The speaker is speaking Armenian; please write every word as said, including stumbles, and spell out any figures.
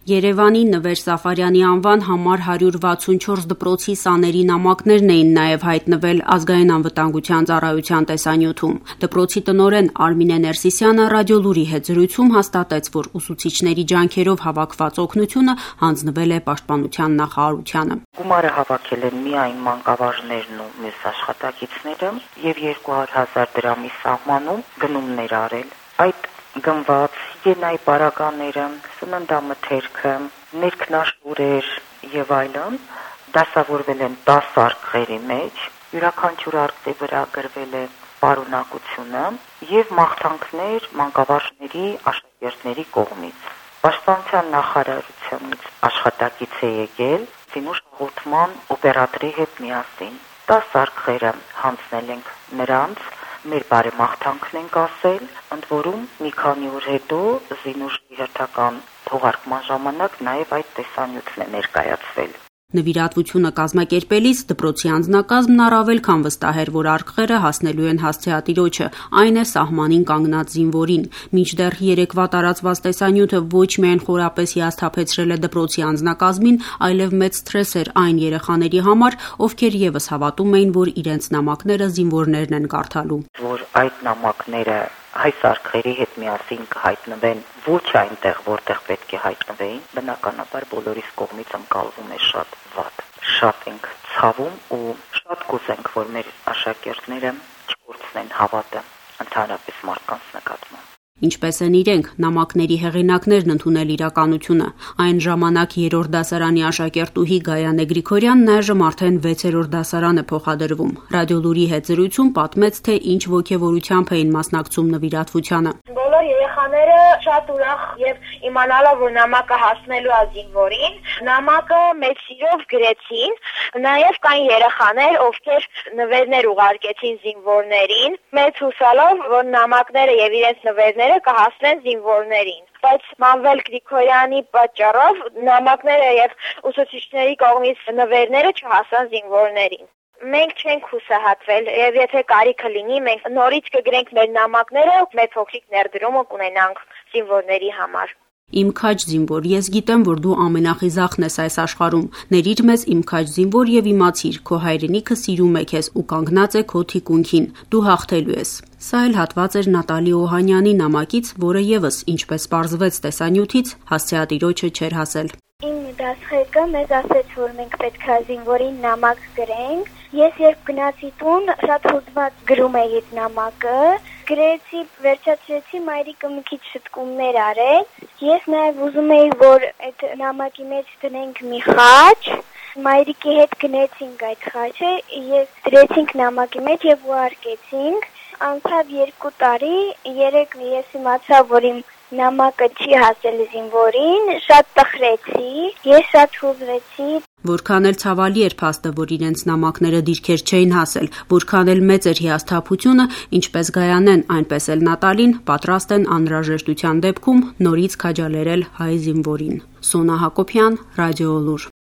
Երևանի Նվեր Սաֆարյանի անվան համար հարյուր վաթսունչորս դպրոցի սաների նամակներն էին նաև հայտնվել Ազգային անվտանգության ծառայության տեսանյութում։ Դպրոցի տնօրեն Արմինե Ներսիսյանը Ռադիոլուրի հետ զրույցում հաստատեց, որ ուսուցիչների ջանքերով հավաքված օգնությունը հանձնվել է Պաշտպանության նախարարությանը։ Գումարը հավաքել են միայն մանկավարժներն ու մյուս աշխատակիցները եւ երկու հարյուր հազար դրամի սահմանում գնումներ արել։ Այդ գնված հիգիենայի պարագաները, սննդամթերքը, ներքնաշուրեր եւ այլն դասավորվել են դաս արկղերի մեջ, յուրաքանչյուր արկղի վրա գրվել է պարունակությունը եւ մաղթանքներ մանկավարժների աշակերտների կողմից։ Պաշտպանության նախարարությունից աշխատակից է եկել Զինուշ հաղորդման օպերատորի հետ միասին։ Դաս արկղերը հանձնել ենք նրանց, մեր բարեմաղթանքն ենք ասել, ընդ որում մի քանի օր հետո Զինուշի հերթական թողարկման ժամանակ նաև այդ տեսանյութն է ներկայացվել։ Նվիրատվությունը կազմակերպելիս դպրոցի անձնակազմն առավել քան վստահ էր, որ արկղերը հասնելու են հասցեատիրոջը, այն է սահմանին կանգնած զինվորին։ Մինչդեռ երեկվա տարածված տեսանյութը ոչ միայն խորապես հիասթափեցրել է դպրոցի անձնակազմին, այլև մեծ սթրես էր այն երեխաների համար, ովքեր եւս հավատում էին, որ իրենց նամակները զինվորներն են կարդալու։ Որ այդ նամակները այս արկղերի հետ միասին կհայտնվեն ոչ այնտեղ, որտեղ պետք է հայտնվեին, բնականաբար բոլորիս կողմից ընկալվում է շատ վատ։ Շատ ենք ցավում ու շատ կուզենք, որ մեր աշակերտները չկորցնեն հավատը ընդհանրապես մարդկանց նկատմամբ։ Ինչպես են իրենք նամակների հեղինակներն ընդունել իրականությունը։ Այն ժամանակ երրորդ դասարանի աշակերտուհի Գայանե Գրիգորյանն այժմ արդեն վեցերորդ դասարան է փոխադրվում։ Ռադիոլուրի հետ զրույցում պատմեց, թե ինչ ոգևորությամբ էին մասնակցում նվիրատվությանը։ Բոլոր երեխաները շատ ուրախ եւ իմանալով, որ նամակը հասնելու է զինվորին, նամակը մեծ սիրով գրեցին։ Նաեւ կային երեխաներ, ովքեր նվերներ ուղարկեցին զինվորներին, մեծ հուսալով, որ նամակները եւ իրենց նվերները կհասնեն զինվորներին, բայց Մանվել Գրիգորյանի պատճառով նամակները եւ ուսուցիչների կողմից նվերները չհասան զինվորներին։ Մենք չենք հուսահատվել եւ եթե կարիքը լինի, մենք նորից կգրենք մեր նամակները, մեր փոքրիկ ներդրումը կունենանք զինվորների համար։ Իմ քաջ զինվոր, ես գիտեմ, որ դու ամենախիզախն ես այս աշխարհում։ Ների՛ր մեզ իմ քաջ զինվոր եւ իմացիր, քո հայրենիքը սիրում է քեզ ու կանգնած է քո թիկունքին։ Դու հաղթելու ես։ Սա էլ հատված էր Նատալի Օհանյանի նամակից, որը եւս, ինչպես պարզվեց տեսանյութից, հասցեատիրոջը չէր հասել։ Իմ դասղեկը մեզ ասաց, որ մենք պետք է զինվորին նամակ գրենք։ Ես երբ գնացի տուն, շատ հուզված գրում էի այդ նամակը։ Գրեցի, վերջացրեցի, մայրիկը մի քիչ շտկումներ արեց։ Ես նաև ուզում էի, որ այդ նամակի մեջ դնենք մի խաչ։ Մայրիկի հետ գնեցինք այդ խաչը, ես դրեցինք նամակի մեջ եւ ուղարկեցինք։ Անցավ երկու տարի, երեք ես իմացա, որ իմ նամակը չի հասել զինվորին, շատ տխրեցի, ես շատ հուզվեցի։ Որքան էլ ցավալի էր փաստը, որ իրենց նամակները դիրքեր չէին հասել, որքան էլ մեծ էր հիասթափությունը, ինչպես Գայանեն, այնպես էլ Նատալին պատրաստ են անհրաժեշտության դեպքում նորից քաջալերել հայ զինվորին։ Սոնա Հակոբյան, Ռադիոլուր։